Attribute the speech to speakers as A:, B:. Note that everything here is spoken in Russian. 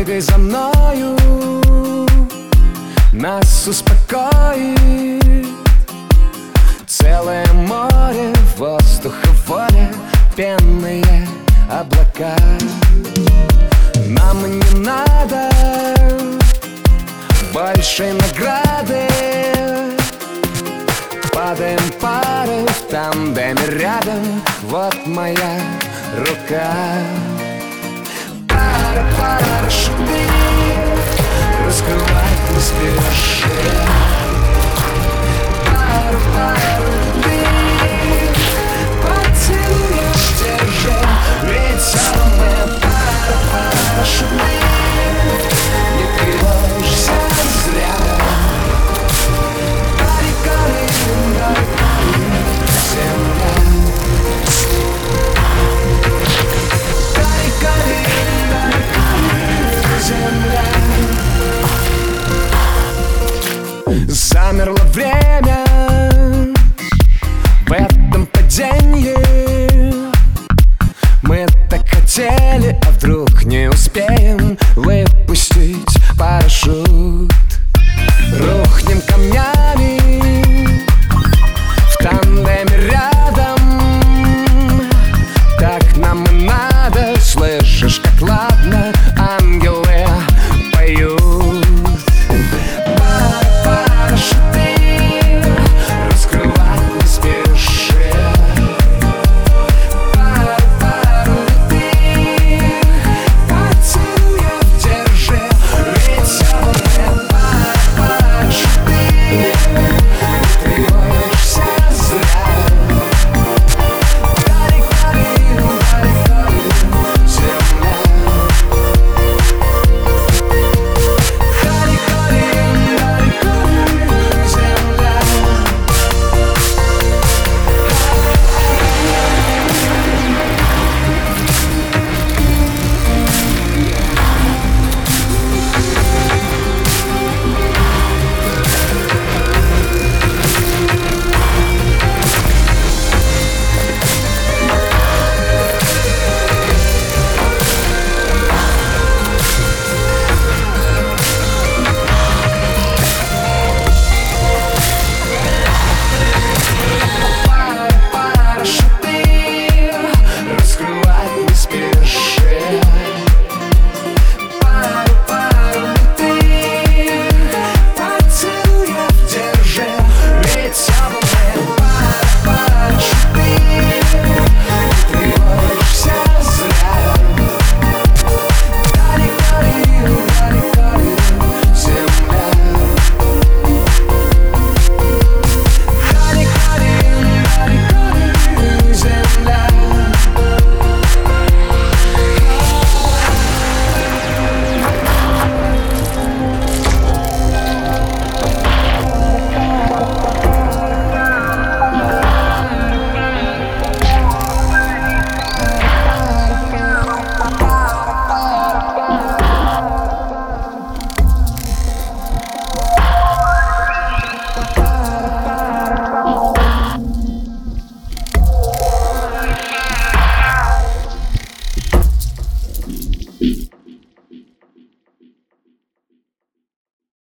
A: Бегай за мною, нас успокоит целое море воздуха, воля, пенные облака. Нам не надо большой награды, падаем парой в тандеме рядом. Вот моя рука. Пара, шуми, раскрывай, не спеши. Пара, люби, поцелуешь, держи. Ведь самая пара, шуми, не тревожься зря. Замерло время в этом падении. Мы так хотели, а вдруг не успеем выпустить парашют.